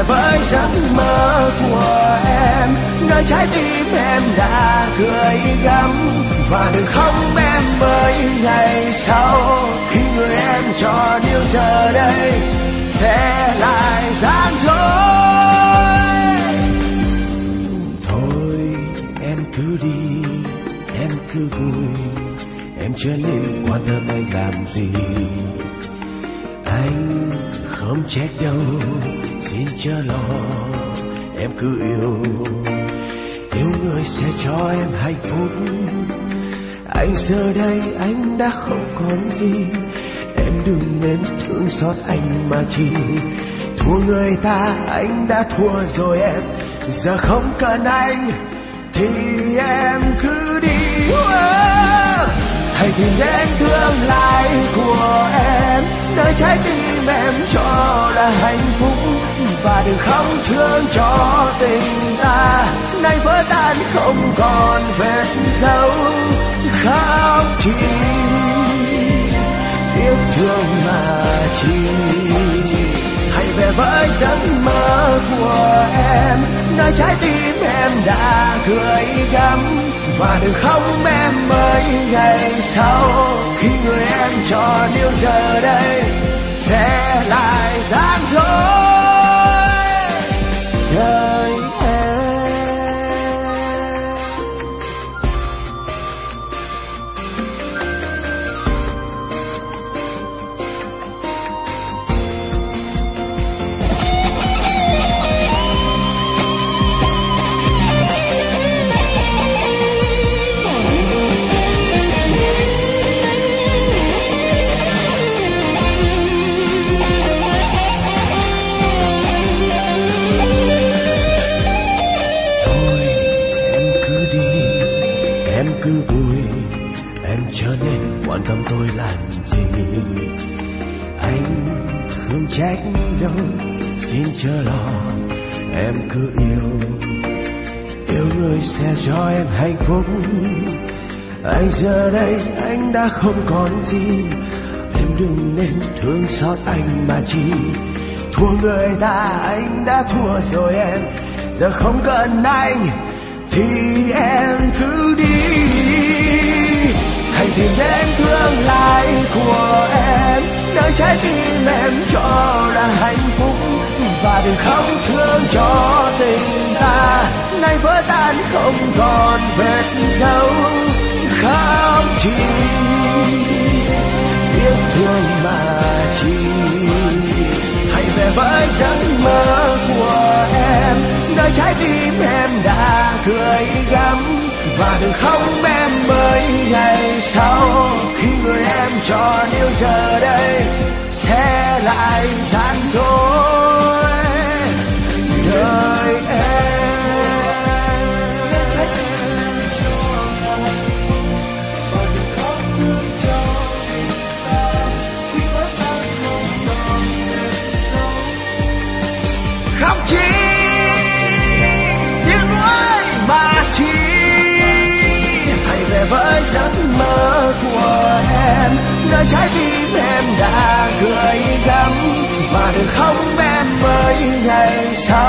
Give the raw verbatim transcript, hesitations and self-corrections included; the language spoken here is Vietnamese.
với giấc mơ của em, nơi trái tim em đã gửi gắm. Và đừng không em bởi ngày sau, khi người em chọn yêu giờ đây sẽ lại gian dối. Thôi em cứ đi, em cứ vui, em chưa nên quan tâm anh làm gì. Anh không trách đâu, xin chớ lo, em cứ yêu. Yêu người sẽ cho em hạnh phúc. Anh giờ đây anh đã không còn gì, em đừng nên thương xót anh mà chỉ. Thua người ta anh đã thua rồi em, giờ không cần anh thì em cứ đi. Hãy tìm đến tương lai của em, nơi trái tim em cho là hạnh phúc. Và đừng không thương cho tình ta nay vỡ tan không còn vết dấu. Khóc chi tiếc thương mà chi, hãy về với giấc mơ của em, nơi trái tim em đã gửi gắm. Và đừng không em mới ngày sau, khi người em chọn yêu giờ đây sẽ lại gian dối đời em. Cứ vui, em trở nên quan tâm tôi làm gì. Anh không trách đâu, xin chớ lo, em cứ yêu. Yêu người sẽ cho em hạnh phúc. Anh giờ đây anh đã không còn gì, em đừng nên thương xót anh mà chi. Thua người ta anh đã thua rồi em, giờ không cần anh thì em cứ đi. Hãy tìm đến tương lai của em, nơi trái tim em cho là hạnh phúc. Và đừng không thương cho tình ta nay vỡ tan không còn vết dấu. Khóc chi tiếc thương mà chi, hãy về với giấc mơ của em, nơi trái tim em đã gửi gắm. Và đừng không em mới ngày sau, khi người em chọn yêu giờ đây sẽ lại gian dối đời em. Trái tim cho và đừng không thương cho tình ta khi vỡ tan không còn vết dấu. Khóc chi tiếng nuối mà chi, hãy về với giấc mơ của em, nơi trái tim em đã gửi gắm. Và đừng không em mới ngày sau,